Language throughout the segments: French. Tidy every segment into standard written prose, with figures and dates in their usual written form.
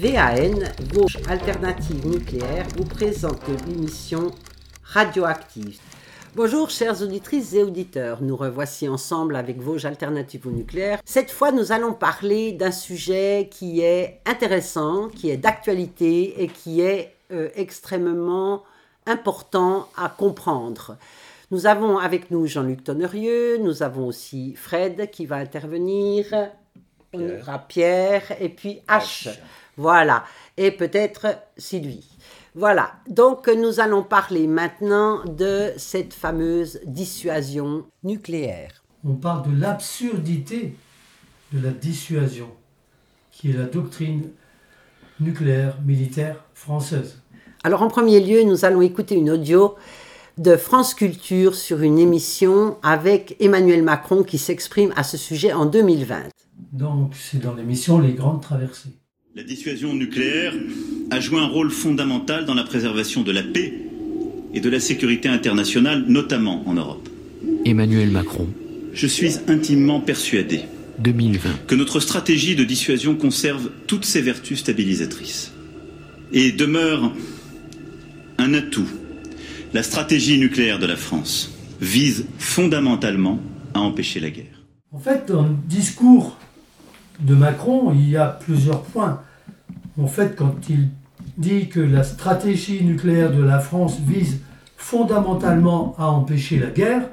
VAN, Vosges Alternative Nucléaire, vous présente l'émission Radioactive. Bonjour chères auditrices et auditeurs, nous revoici ensemble avec Vosges Alternative Nucléaire. Cette fois, nous allons parler d'un sujet qui est intéressant, qui est d'actualité et qui est extrêmement important à comprendre. Nous avons avec nous Jean-Luc Tonnerieux, nous avons aussi Fred qui va intervenir, on aura Pierre et puis H. Voilà, et peut-être Sylvie. Voilà, donc nous allons parler maintenant de cette fameuse dissuasion nucléaire. On parle de l'absurdité de la dissuasion, qui est la doctrine nucléaire militaire française. Alors en premier lieu, nous allons écouter une audio de France Culture sur une émission avec Emmanuel Macron qui s'exprime à ce sujet en 2020. Donc c'est dans l'émission Les Grandes Traversées. La dissuasion nucléaire a joué un rôle fondamental dans la préservation de la paix et de la sécurité internationale, notamment en Europe. Emmanuel Macron. Je suis intimement persuadé 2020. que notre stratégie de dissuasion conserve toutes ses vertus stabilisatrices et demeure un atout. La stratégie nucléaire de la France vise fondamentalement à empêcher la guerre. En fait, dans le discours de Macron, il y a plusieurs points. En fait, quand il dit que la stratégie nucléaire de la France vise fondamentalement à empêcher la guerre,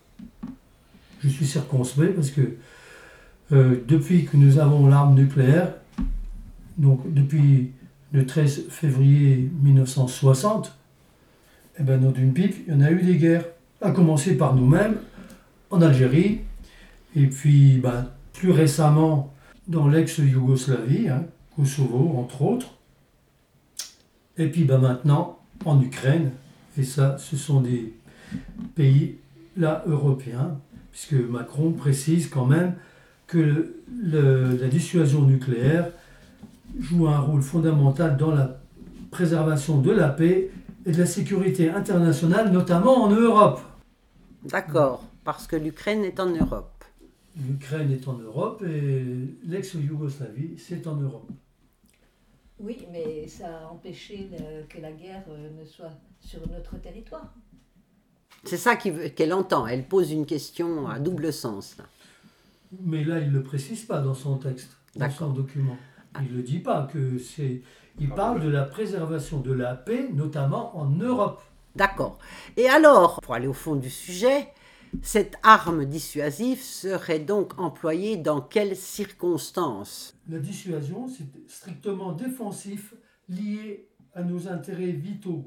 je suis circonspect parce que depuis que nous avons l'arme nucléaire, donc depuis le 13 février 1960, dans une pipe, il y en a eu des guerres, à commencer par nous-mêmes, en Algérie, et puis plus récemment dans l'ex-Yougoslavie, Kosovo entre autres, et puis maintenant en Ukraine, et ça ce sont des pays là européens, puisque Macron précise quand même que la dissuasion nucléaire joue un rôle fondamental dans la préservation de la paix et de la sécurité internationale, notamment en Europe. D'accord, parce que l'Ukraine est en Europe. L'Ukraine est en Europe et l'ex-Yougoslavie, c'est en Europe. Oui, mais ça a empêché que la guerre ne soit sur notre territoire. C'est ça qu'elle entend, elle pose une question à double sens. Là. Mais là, il ne le précise pas dans son texte, dans son document. Il ne le dit pas, il parle de la préservation de la paix, notamment en Europe. D'accord. Et alors, pour aller au fond du sujet, cette arme dissuasive serait donc employée dans quelles circonstances ? La dissuasion, c'est strictement défensif, lié à nos intérêts vitaux.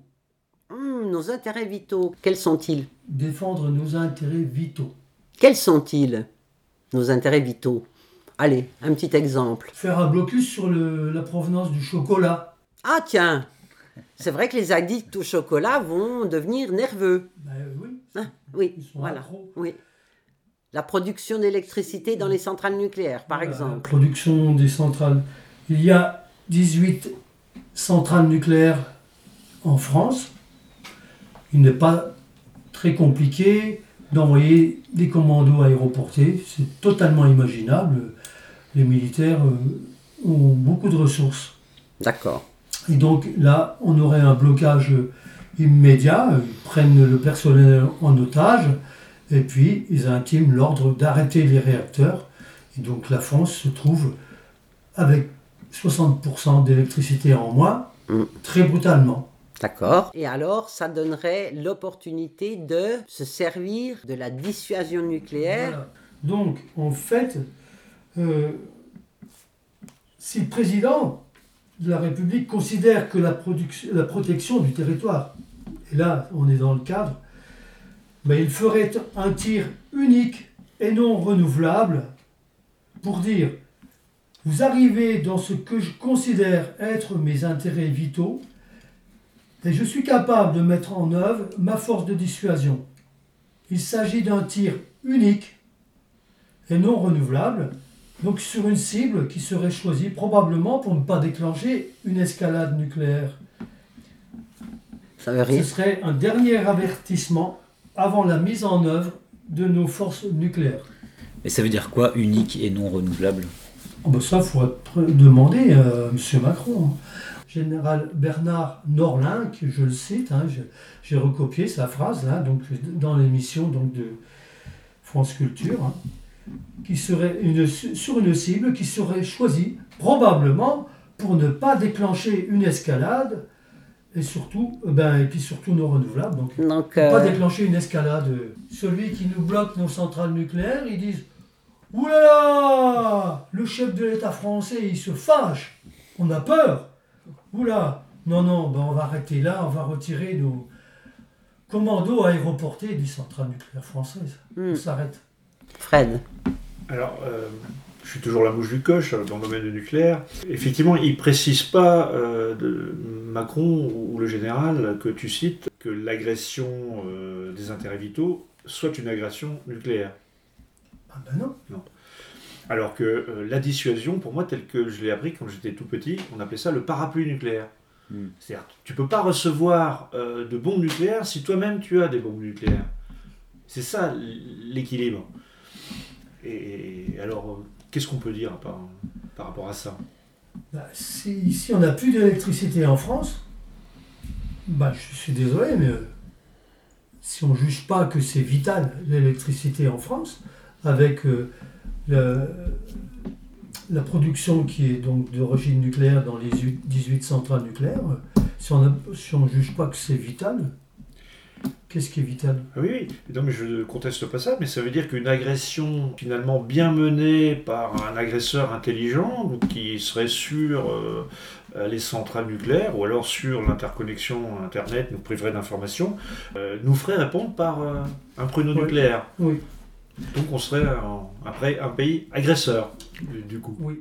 Nos intérêts vitaux, quels sont-ils ? Défendre nos intérêts vitaux. Quels sont-ils, nos intérêts vitaux ? Allez, un petit exemple. Faire un blocus sur la provenance du chocolat. Ah tiens, c'est vrai que les addicts au chocolat vont devenir nerveux. Oui. Oui, ils sont voilà. accros. Oui. La production d'électricité dans les centrales nucléaires, par exemple. La production des centrales. Il y a 18 centrales nucléaires en France. Il n'est pas très compliqué d'envoyer des commandos aéroportés. C'est totalement imaginable. Les militaires ont beaucoup de ressources. D'accord. Et donc là, on aurait un blocage immédiat. Ils prennent le personnel en otage et puis ils intiment l'ordre d'arrêter les réacteurs. Et donc la France se trouve avec 60% d'électricité en moins, très brutalement. D'accord. Et alors, ça donnerait l'opportunité de se servir de la dissuasion nucléaire. Voilà. Donc, en fait, si le président de la République considère que la protection du territoire, et là, on est dans le cadre, il ferait un tir unique et non renouvelable pour dire « Vous arrivez dans ce que je considère être mes intérêts vitaux, et je suis capable de mettre en œuvre ma force de dissuasion. Il s'agit d'un tir unique et non renouvelable, donc sur une cible qui serait choisie probablement pour ne pas déclencher une escalade nucléaire. Ça veut rien. Ce serait un dernier avertissement avant la mise en œuvre de nos forces nucléaires. » Mais ça veut dire quoi, unique et non renouvelable ? Oh ben ça, il faudrait demander à M. Macron. Général Bernard Norlin, que je le cite, j'ai recopié sa phrase là, donc, dans l'émission donc, de France Culture, qui serait sur une cible qui serait choisie probablement pour ne pas déclencher une escalade et surtout, et puis surtout non renouvelable. Donc pas déclencher une escalade. Celui qui nous bloque nos centrales nucléaires, ils disent « Oulala, le chef de l'État français, il se fâche, on a peur. Oula, non, on va arrêter là, on va retirer nos commandos aéroportés des centrales nucléaires françaises. On s'arrête. » Fred. Alors, je suis toujours la mouche du coche dans le domaine du nucléaire. Effectivement, il ne précise pas, Macron ou le général que tu cites, que l'agression des intérêts vitaux soit une agression nucléaire. Ah ben non. Alors que la dissuasion, pour moi, telle que je l'ai appris quand j'étais tout petit, on appelait ça le parapluie nucléaire. C'est-à-dire, tu ne peux pas recevoir de bombes nucléaires si toi-même tu as des bombes nucléaires. C'est ça l'équilibre. Et alors, qu'est-ce qu'on peut dire par rapport à ça ? Si on n'a plus d'électricité en France, je suis désolé, mais si on ne juge pas que c'est vital l'électricité en France, avec la production qui est donc d'origine nucléaire dans les 18 centrales nucléaires, si on ne juge pas que c'est vital, qu'est-ce qui est vital ? Oui, non, mais je ne conteste pas ça, mais ça veut dire qu'une agression finalement bien menée par un agresseur intelligent, donc qui serait sur les centrales nucléaires, ou alors sur l'interconnexion Internet, nous priverait d'informations, nous ferait répondre par un pruneau nucléaire. Oui. Donc on serait un pays agresseur, du coup. Oui.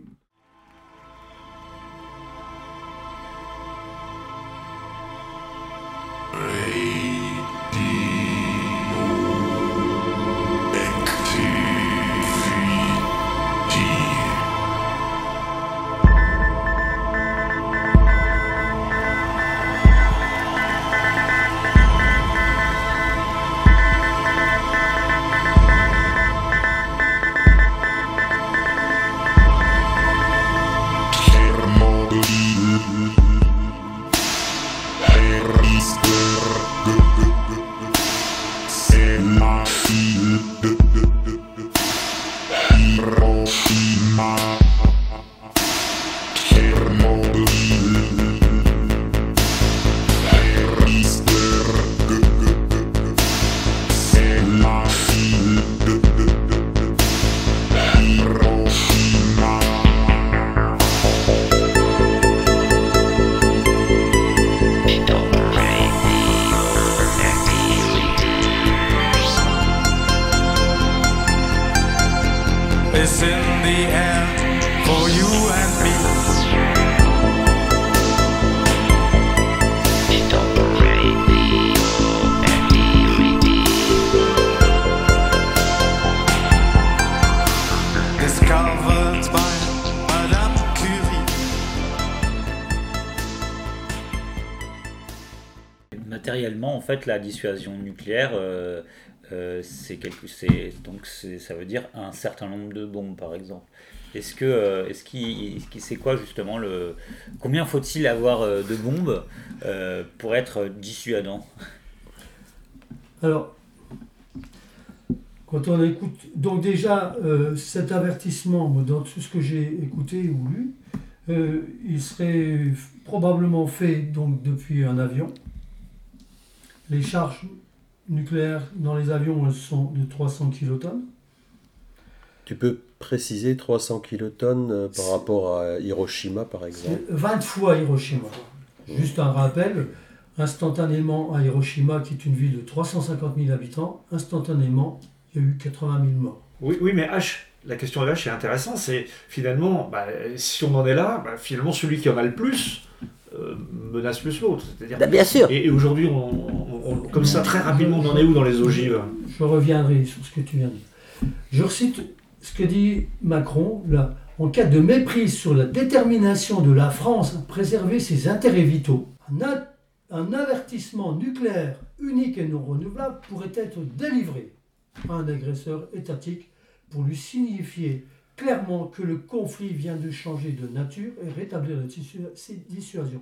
Matériellement, en fait, la dissuasion nucléaire, ça veut dire un certain nombre de bombes, par exemple. C'est quoi justement combien faut-il avoir de bombes pour être dissuadant ? Alors, quand on écoute, donc déjà cet avertissement, dans tout ce que j'ai écouté ou lu, il serait probablement fait donc depuis un avion. Les charges nucléaires dans les avions, elles sont de 300 kilotonnes. Tu peux préciser 300 kilotonnes par rapport à Hiroshima, par exemple ? 20 fois Hiroshima. Juste un rappel, instantanément à Hiroshima, qui est une ville de 350 000 habitants, instantanément, il y a eu 80 000 morts. Oui, mais la question de H est intéressante, c'est finalement, si on en est là, finalement celui qui en a le plus menace plus l'autre. C'est-à-dire, bien sûr. Et aujourd'hui, comme ça, très rapidement, on en est où dans les ogives ? Je reviendrai sur ce que tu viens de dire. Je recite ce que dit Macron, là. En cas de méprise sur la détermination de la France à préserver ses intérêts vitaux, un avertissement nucléaire unique et non renouvelable pourrait être délivré à un agresseur étatique pour lui signifier clairement que le conflit vient de changer de nature et rétablir la dissuasion.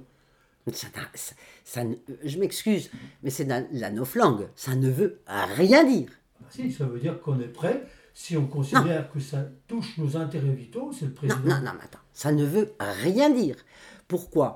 Je m'excuse, mais c'est la noflangue. Ça ne veut rien dire. Si, ça veut dire qu'on est prêt. Si on considère que ça touche nos intérêts vitaux, c'est le président. Non, mais attends. Ça ne veut rien dire. Pourquoi ?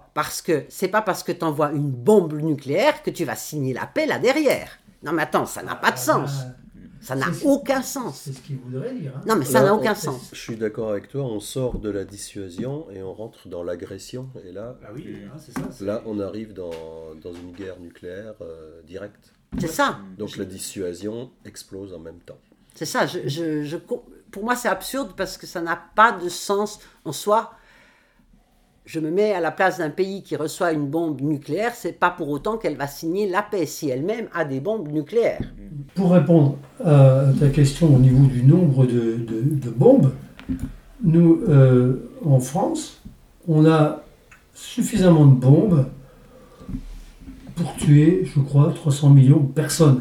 Parce que c'est pas parce que tu envoies une bombe nucléaire que tu vas signer la paix là derrière. Non, mais attends, ça n'a pas de sens. Ça n'a aucun sens. C'est ce qu'il voudrait dire. Hein. Non, mais ça n'a aucun sens. Je suis d'accord avec toi, on sort de la dissuasion et on rentre dans l'agression. Et là, c'est ça. Là, on arrive dans une guerre nucléaire directe. C'est ça. Donc la dissuasion explose en même temps. C'est ça. Pour moi, c'est absurde parce que ça n'a pas de sens en soi. Je me mets à la place d'un pays qui reçoit une bombe nucléaire, c'est pas pour autant qu'elle va signer la paix si elle-même a des bombes nucléaires. Pour répondre à ta question au niveau du nombre de bombes, nous, en France, on a suffisamment de bombes pour tuer, je crois, 300 millions de personnes.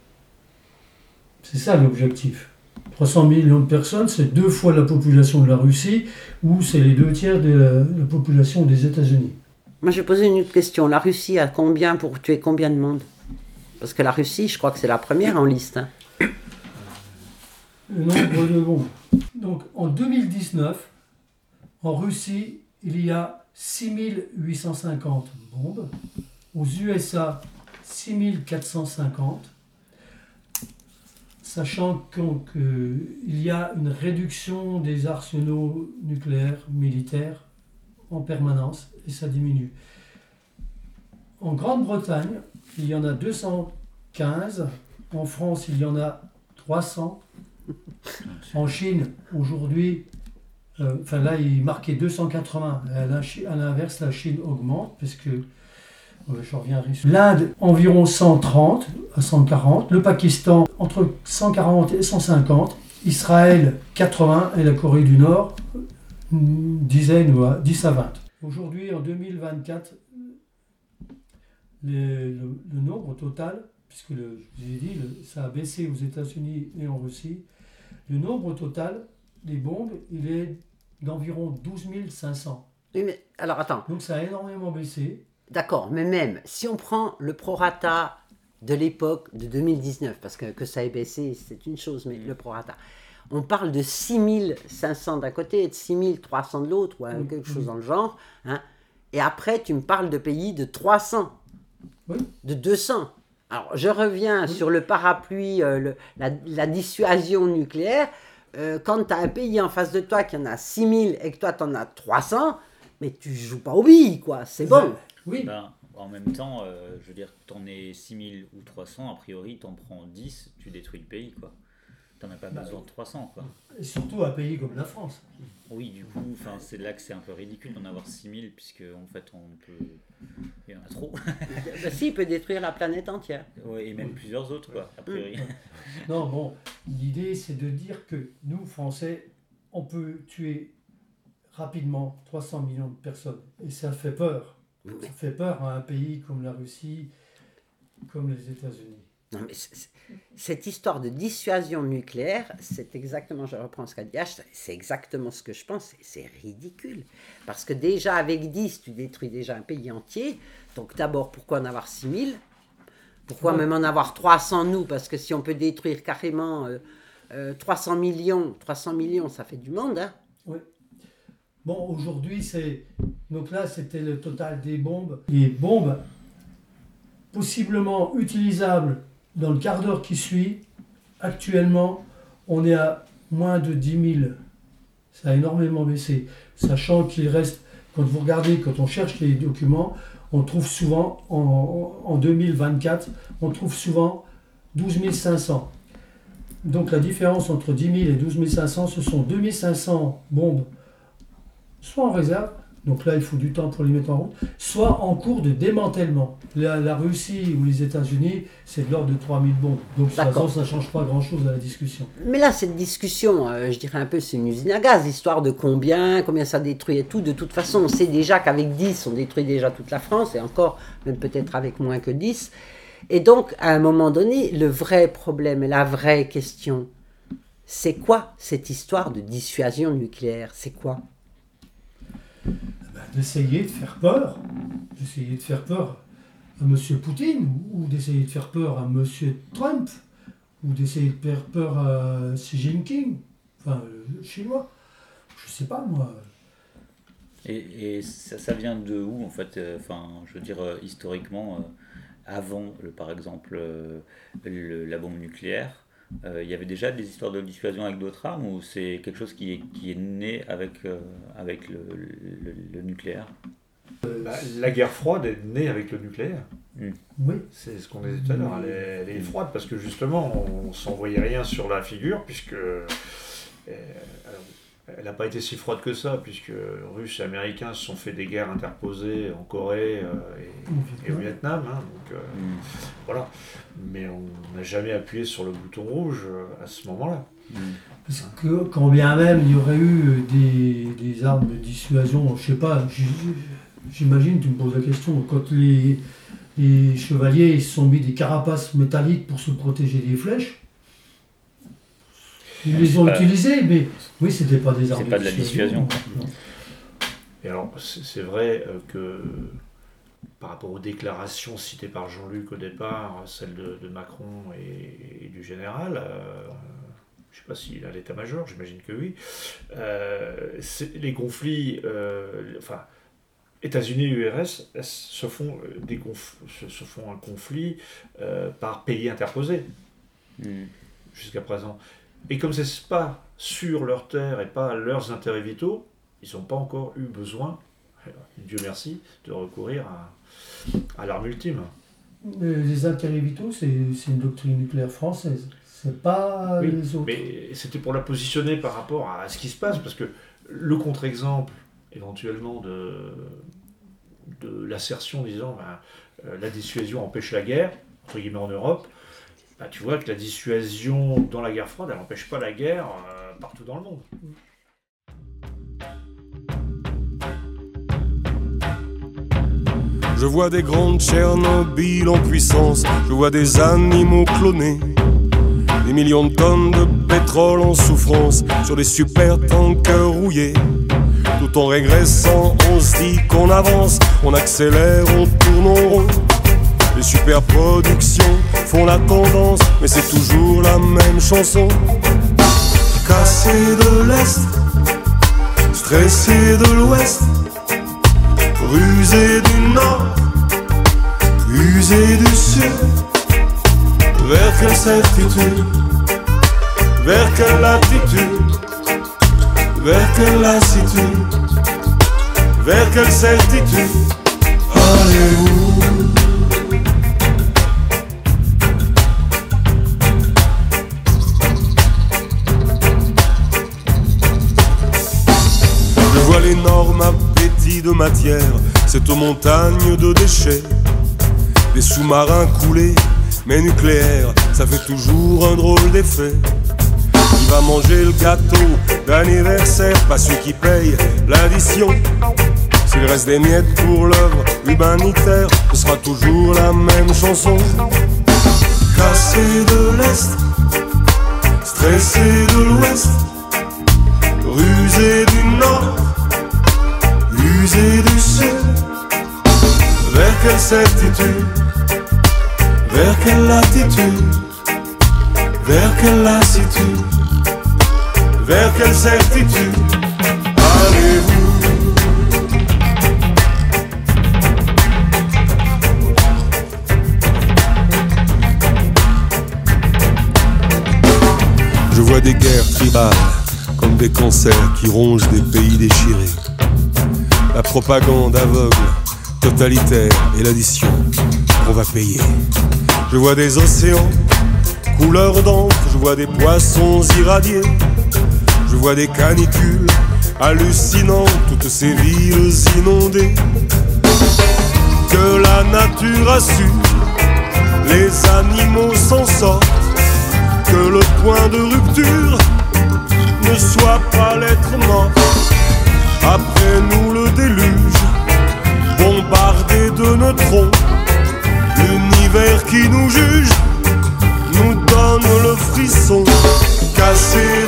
C'est ça l'objectif. 300 millions de personnes, c'est 2 fois la population de la Russie, ou c'est les 2 tiers de la population des États-Unis. Moi, je vais poser une autre question. La Russie a combien pour tuer combien de monde ? Parce que la Russie, je crois que c'est la première en liste. Hein. Le nombre de bombes. Donc, en 2019, en Russie, il y a 6850 bombes. Aux USA, 6450. Sachant qu'il y a une réduction des arsenaux nucléaires militaires en permanence, et ça diminue. En Grande-Bretagne, il y en a 215. En France, il y en a 300. En Chine, aujourd'hui, là, il marquait 280. À l'inverse, la Chine augmente, parce que je reviens. L'Inde, environ 130 à 140. Le Pakistan, entre 140 et 150. Israël, 80. Et la Corée du Nord, une dizaine ou 10 à 20. Aujourd'hui, en 2024, le nombre total, puisque je vous ai dit, ça a baissé aux États-Unis et en Russie, le nombre total des bombes, il est d'environ 12 500. Oui, mais, alors attends. Donc ça a énormément baissé. D'accord, mais même si on prend le prorata de l'époque de 2019, parce que ça ait baissé, c'est une chose, mais le prorata, on parle de 6500 d'un côté et de 6300 de l'autre, ou quelque chose dans le genre, hein, et après tu me parles de pays de 300, de 200. Alors je reviens sur le parapluie, la dissuasion nucléaire, quand tu as un pays en face de toi qui en a 6000 et que toi tu en as 300, mais tu joues pas au billes, quoi, c'est bon. Oui. Ben, en même temps, je veux dire, t'en es 6000 ou 300, a priori, t'en prends 10, tu détruis le pays, quoi. T'en as pas besoin de 300, quoi. Et surtout un pays comme la France. Oui, du coup, c'est là que c'est un peu ridicule d'en avoir 6000, puisque en fait, il y en a trop. Ben, si, il peut détruire la planète entière. Ouais, et même plusieurs autres, quoi, a priori. Non, bon, l'idée, c'est de dire que nous, Français, on peut tuer rapidement 300 millions de personnes. Et ça fait peur. Ça fait peur à un pays comme la Russie, comme les États-Unis. Non, mais cette histoire de dissuasion nucléaire, c'est exactement, je reprends ce qu'a dit H, c'est exactement ce que je pense, c'est ridicule. Parce que déjà, avec 10, tu détruis déjà un pays entier. Donc d'abord, pourquoi en avoir 6000 ? Pourquoi même en avoir 300, nous ? Parce que si on peut détruire carrément 300 millions, ça fait du monde, hein ? Oui. Bon, aujourd'hui, donc là, c'était le total des bombes. Les bombes possiblement utilisables dans le quart d'heure qui suit, actuellement, on est à moins de 10 000. Ça a énormément baissé. Sachant qu'il reste, quand vous regardez, quand on cherche les documents, on trouve souvent, en 2024, on trouve souvent 12 500. Donc la différence entre 10 000 et 12 500, ce sont 2 500 bombes, soit en réserve, donc là il faut du temps pour les mettre en route, soit en cours de démantèlement. La Russie ou les États-Unis, c'est de l'ordre de 3000 bombes. Donc de toute façon, ça ne change pas grand-chose à la discussion. Mais là, cette discussion, je dirais un peu, c'est une usine à gaz, histoire de combien ça détruit et tout. De toute façon, on sait déjà qu'avec 10, on détruit déjà toute la France, et encore, même peut-être avec moins que 10. Et donc, à un moment donné, le vrai problème et la vraie question, C'est quoi cette histoire de dissuasion nucléaire? C'est quoi? D'essayer de faire peur. D'essayer de faire peur à M. Poutine, ou d'essayer de faire peur à M. Trump, ou d'essayer de faire peur à Xi Jinping, enfin, chinois. Je sais pas, moi. Et ça vient de où, en fait? Je veux dire, historiquement, avant, par exemple, la bombe nucléaire, il y avait déjà des histoires de dissuasion avec d'autres armes, ou c'est quelque chose qui est né avec le nucléaire? La guerre froide est née avec le nucléaire. Oui. C'est ce qu'on disait tout à l'heure, elle est froide parce que justement on s'envoyait rien sur la figure, puisque elle n'a pas été si froide que ça, puisque Russes et Américains se sont fait des guerres interposées en Corée et au Vietnam, hein, donc voilà. Mais on n'a jamais appuyé sur le bouton rouge à ce moment-là. Parce que quand bien même il y aurait eu des armes de dissuasion, je sais pas, j'imagine, tu me poses la question, quand les chevaliers ils se sont mis des carapaces métalliques pour se protéger des flèches, ils les ont utilisées, mais oui, c'était pas des armes de dissuasion. Et alors, c'est vrai que par rapport aux déclarations citées par Jean-Luc au départ, celles de Macron et du général, je ne sais pas s'il a l'état-major, j'imagine que oui, les conflits, États-Unis et URSS se font un conflit par pays interposés jusqu'à présent. Et comme ce n'est pas sur leur terre et pas leurs intérêts vitaux, ils n'ont pas encore eu besoin, Dieu merci, de recourir à l'arme ultime. Les intérêts vitaux, c'est une doctrine nucléaire française. C'est pas les autres. Mais c'était pour la positionner par rapport à ce qui se passe, parce que le contre-exemple, éventuellement, de l'assertion disant la dissuasion empêche la guerre, entre guillemets en Europe, tu vois que la dissuasion dans la guerre froide, elle n'empêche pas la guerre partout dans le monde. Je vois des grandes Tchernobyl en puissance, je vois des animaux clonés, des millions de tonnes de pétrole en souffrance sur des super tankers rouillés. Tout en régressant, on se dit qu'on avance, on accélère, on tourne en rond. Les superproductions font la tendance, mais c'est toujours la même chanson. Cassé de l'Est, stressé de l'Ouest, rusé du Nord, usé du Sud. Vers quelle certitude, vers quelle latitude, vers quelle lassitude, vers quelle certitude allez-vous? Je vois l'énorme appétit de matière, cette montagne de déchets, des sous-marins coulés, mais nucléaires, ça fait toujours un drôle d'effet. Qui va manger le gâteau d'anniversaire? Pas celui qui paye l'addition. S'il reste des miettes pour l'œuvre humanitaire, ce sera toujours la même chanson. Cassé de l'Est, stressé de l'Ouest, rusé du Nord, usé du Sud. Vers quelle certitude, vers quelle latitude, vers quelle lassitude, vers quelle certitude allez-vous? Je vois des guerres tribales comme des cancers qui rongent des pays déchirés. La propagande aveugle, totalitaire et l'addition qu'on va payer. Je vois des océans couleur d'encre, je vois des poissons irradiés, je vois des canicules hallucinantes, toutes ces villes inondées. Que la nature a su, les animaux s'en sortent, que le point de rupture ne soit pas l'être mort. Après nous le déluge, bombardé de neutrons, l'univers qui nous juge nous donne le frisson. Cassé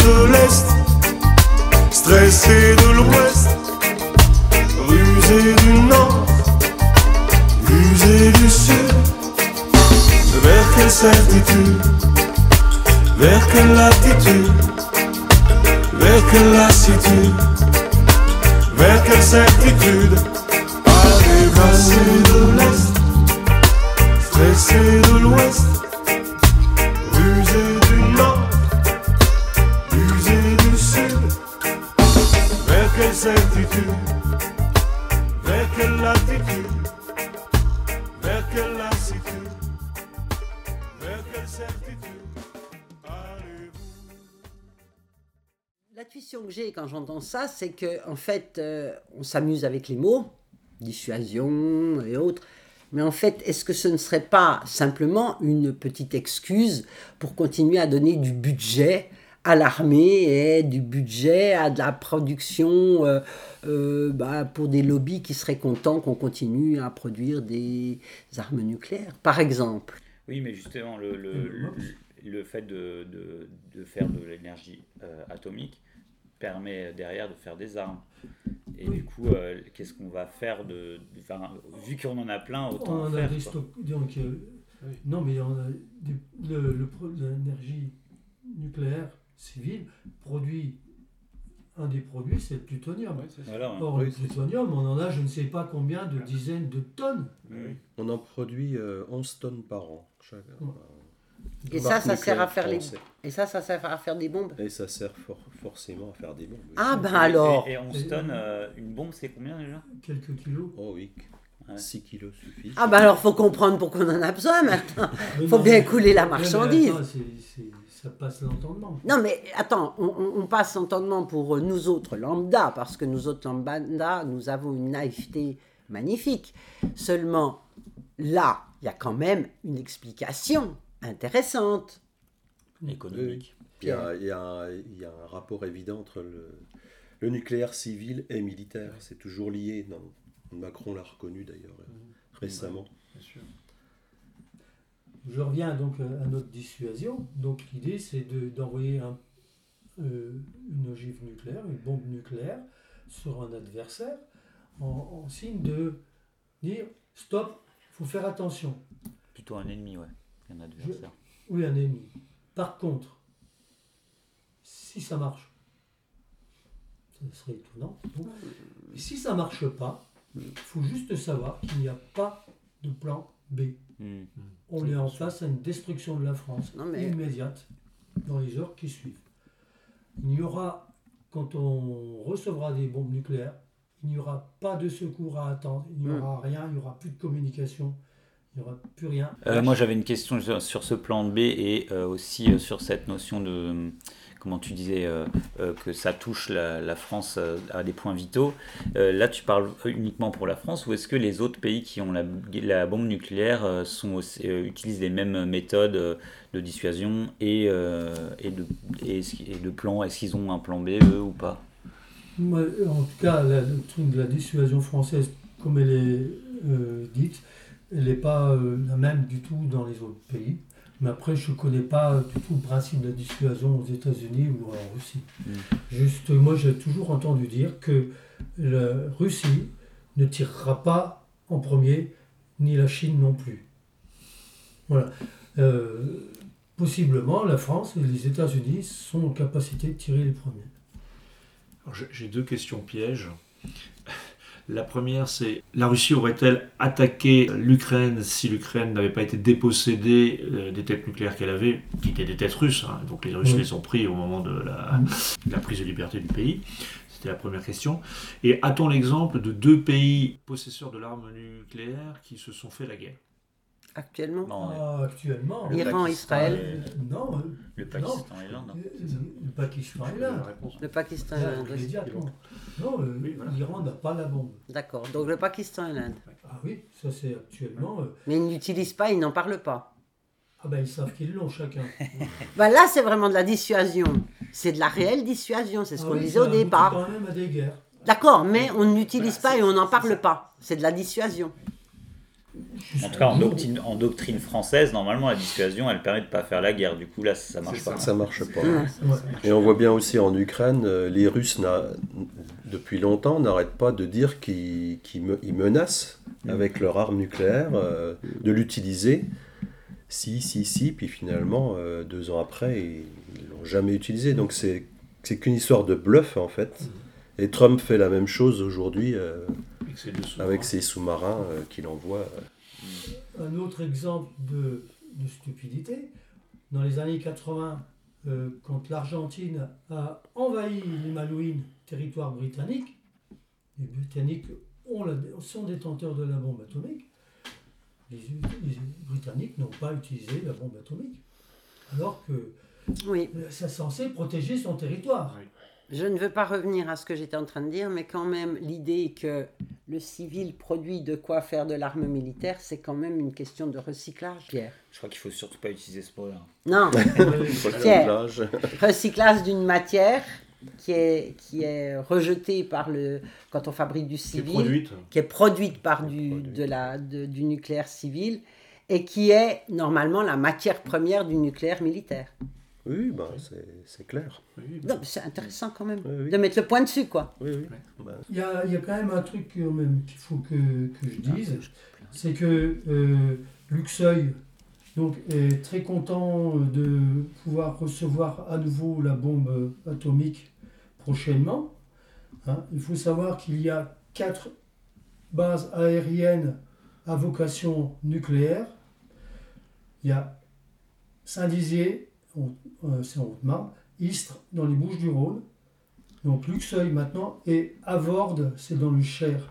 certitude? Vers quelle latitude? Vers quelle lassitude? Vers quelle certitude? Allez-vous de l'Est, stressé de l'Ouest, rusé du Nord, usé du Sud? Vers quelle certitude? Vers quelle latitude? Vers quelle lassitude? Vers quelle certitude? L'intuition que j'ai quand j'entends ça, c'est que en fait, on s'amuse avec les mots, dissuasion et autres, mais en fait, est-ce que ce ne serait pas simplement une petite excuse pour continuer à donner du budget à l'armée et du budget à de la production pour des lobbies qui seraient contents qu'on continue à produire des armes nucléaires, par exemple? Oui, mais justement, le fait de faire de l'énergie atomique permet derrière de faire des armes. Et du coup, qu'est-ce qu'on va faire vu qu'on en a plein, autant on en a faire. des stocks. Donc, non, mais on a l'énergie nucléaire civile produit. Un des produits, c'est le plutonium. Voilà, Or, le plutonium, on en a je ne sais pas combien de dizaines de tonnes. On en produit 11 tonnes par an. Et ça sert à faire Et ça sert à faire des bombes. Et ça sert forcément à faire des bombes. Ah ben alors. Et 11 tonnes, une bombe, c'est combien déjà? Quelques kilos. Oh oui, 6 kilos suffit. Ah ben alors, faut comprendre pourquoi on en a besoin maintenant. Faut bien couler la marchandise. Ça passe l'entendement. Non mais attends, on passe l'entendement pour nous autres lambda, parce que nous autres lambda, nous avons une naïveté magnifique. Seulement, là, il y a quand même une explication intéressante. Économique. Il y a un rapport évident entre le nucléaire civil et militaire. C'est toujours lié. Non, Macron l'a reconnu d'ailleurs récemment. Bien sûr. Je reviens donc à notre dissuasion. Donc l'idée, c'est d'envoyer une ogive nucléaire, une bombe nucléaire sur un adversaire en signe de dire stop, il faut faire attention. Plutôt un ennemi, ouais, un adversaire. Oui, un ennemi. Par contre, si ça marche, ça serait étonnant. Donc, si ça ne marche pas, il faut juste savoir qu'il n'y a pas de plan B. On est en face à une destruction de la France immédiate dans les heures qui suivent. Il n'y aura, quand on recevra des bombes nucléaires, il n'y aura pas de secours à attendre, il n'y aura rien, il n'y aura plus de communication, il n'y aura plus rien. Moi j'avais une question sur ce plan B et aussi sur cette notion de, comment tu disais, que ça touche la France à des points vitaux. Là tu parles uniquement pour la France, ou est-ce que les autres pays qui ont la bombe nucléaire utilisent les mêmes méthodes de dissuasion et de plan? Est-ce qu'ils ont un plan B eux ou pas? En tout cas, la doctrine de la dissuasion française, comme elle est dite, elle n'est pas la même du tout dans les autres pays. Mais après, je ne connais pas du tout le principe de la dissuasion aux États-Unis ou en Russie. Juste, moi, j'ai toujours entendu dire que la Russie ne tirera pas en premier, ni la Chine non plus. Voilà. Possiblement, la France et les États-Unis sont en capacité de tirer les premiers. Alors, j'ai deux questions pièges. La première, c'est la Russie aurait-elle attaqué l'Ukraine si l'Ukraine n'avait pas été dépossédée des têtes nucléaires qu'elle avait, qui étaient des têtes russes, hein, donc les Russes les ont pris au moment de la prise de liberté du pays. C'était la première question. Et a-t-on l'exemple de deux pays possesseurs de l'arme nucléaire qui se sont fait la guerre? Actuellement Actuellement. L'Iran, Israël. Non. Le Pakistan et l'Inde. Le Pakistan et l'Inde. Le Pakistan et l'Inde. Non, l'Iran n'a pas la bombe. D'accord, donc le Pakistan et l'Inde. Ah oui, ça c'est actuellement. Mais ils n'utilisent pas, ils n'en parlent pas. Ah ben ils savent qu'ils l'ont chacun. Là c'est vraiment de la dissuasion. C'est de la réelle dissuasion, c'est ce qu'on disait au départ. Quand même à des guerres. D'accord, mais on n'utilise pas et on n'en parle pas. C'est de la dissuasion. En tout cas, en doctrine française, normalement, la dissuasion, elle permet de ne pas faire la guerre. Du coup, là, ça marche pas. Ça marche pas. Et on voit bien aussi en Ukraine, les Russes, depuis longtemps, n'arrêtent pas de dire qu'ils menacent avec leur arme nucléaire de l'utiliser si, puis finalement, 2 ans après, ils l'ont jamais utilisé. Donc c'est qu'une histoire de bluff, en fait. Et Trump fait la même chose aujourd'hui avec ses sous-marins qu'il envoie. Un autre exemple de stupidité, dans les années 80, quand l'Argentine a envahi les Malouines, territoire britannique, les Britanniques sont détenteurs de la bombe atomique, les Britanniques n'ont pas utilisé la bombe atomique, alors que c'est censé protéger son territoire. Oui. Je ne veux pas revenir à ce que j'étais en train de dire, mais quand même, l'idée que le civil produit de quoi faire de l'arme militaire, c'est quand même une question de recyclage, Pierre. Je crois qu'il ne faut surtout pas utiliser ce mot-là. Non, Pierre, recyclage d'une matière qui est rejetée quand on fabrique du civil, qui est produite par du nucléaire civil, et qui est normalement la matière première du nucléaire militaire. Oui, c'est clair. Non, c'est intéressant quand même de mettre le point dessus, quoi. Oui. Il y a quand même un truc quand même qu'il faut que je dise, c'est que Luxeuil donc, est très content de pouvoir recevoir à nouveau la bombe atomique prochainement. Il faut savoir qu'il y a 4 bases aériennes à vocation nucléaire. Il y a Saint-Dizier, c'est en Haute-Marne, Istres dans les Bouches-du-Rhône, donc Luxeuil maintenant, et Avorde, c'est dans le Cher.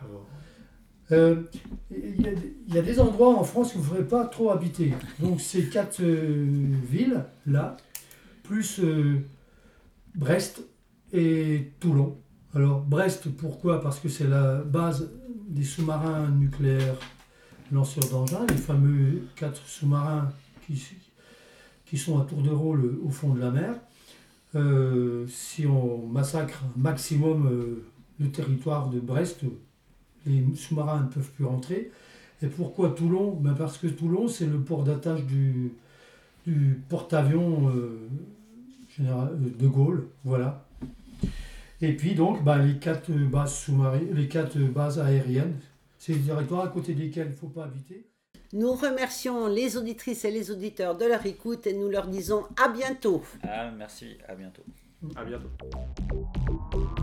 Il y a des endroits en France où il ne faudrait pas trop habiter. Donc ces 4 villes-là, plus Brest et Toulon. Alors Brest, pourquoi ? Parce que c'est la base des sous-marins nucléaires lanceurs d'engins, les fameux 4 sous-marins qui sont à tour de rôle au fond de la mer. Si on massacre un maximum le territoire de Brest, les sous-marins ne peuvent plus rentrer. Et pourquoi Toulon ? Parce que Toulon, c'est le port d'attache du porte-avions de Gaulle. Voilà. Et puis donc, les 4 bases sous-marines, les 4 bases aériennes, c'est des territoires à côté desquels il ne faut pas habiter. Nous remercions les auditrices et les auditeurs de leur écoute et nous leur disons à bientôt. Merci, à bientôt. À bientôt.